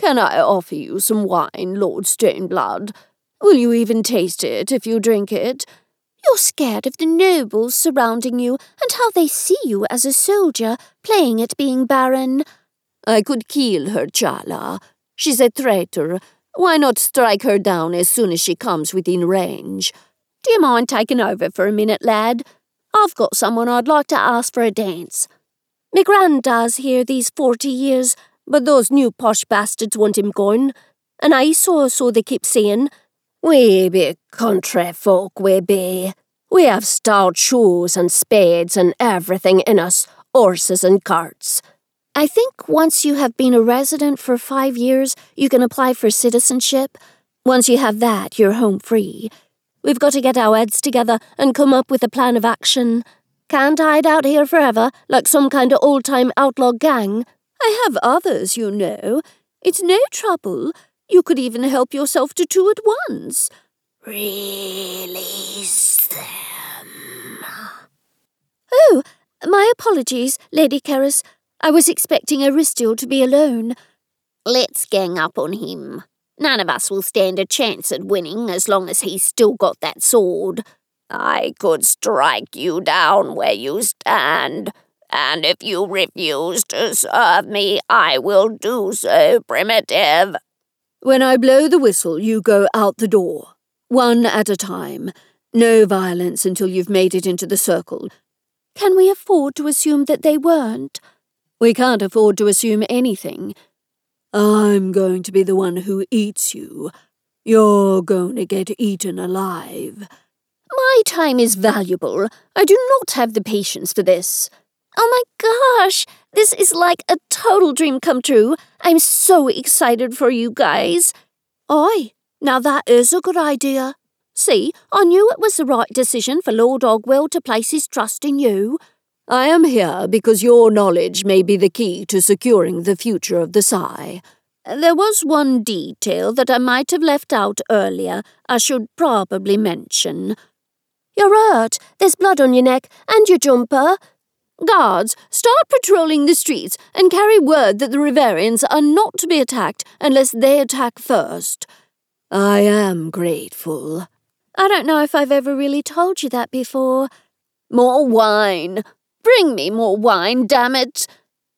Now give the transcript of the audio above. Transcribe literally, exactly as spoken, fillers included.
Can I offer you some wine, Lord Stoneblood? Will you even taste it if you drink it? You're scared of the nobles surrounding you and how they see you as a soldier, playing at being Baron. I could kill her, Chala. She's a traitor. Why not strike her down as soon as she comes within range? Do you mind taking over for a minute, lad? I've got someone I'd like to ask for a dance. My granddad's here these forty years, but those new posh bastards want him gone. And I saw, so they keep saying, we be country folk, we be. We have stout shoes and spades and everything in us, horses and carts. I think once you have been a resident for five years, you can apply for citizenship. Once you have that, you're home free. We've got to get our heads together and come up with a plan of action. Can't hide out here forever, like some kind of old-time outlaw gang. I have others, you know. It's no trouble. You could even help yourself to two at once. Release them. Oh, my apologies, Lady Keris. I was expecting Aristiel to be alone. Let's gang up on him. None of us will stand a chance at winning as long as he's still got that sword. I could strike you down where you stand, and if you refuse to serve me, I will do so, Primitive. When I blow the whistle, you go out the door, one at a time. No violence until you've made it into the circle. Can we afford to assume that they weren't? We can't afford to assume anything. I'm going to be the one who eats you. You're going to get eaten alive. My time is valuable. I do not have the patience for this. Oh my gosh, this is like a total dream come true. I'm so excited for you guys. Aye, now that is a good idea. See, I knew it was the right decision for Lord Ogwell to place his trust in you. I am here because your knowledge may be the key to securing the future of the Psy. There was one detail that I might have left out earlier I should probably mention. You're hurt. There's blood on your neck and your jumper. Guards, start patrolling the streets and carry word that the Riverians are not to be attacked unless they attack first. I am grateful. I don't know if I've ever really told you that before. More wine. Bring me more wine, damn it.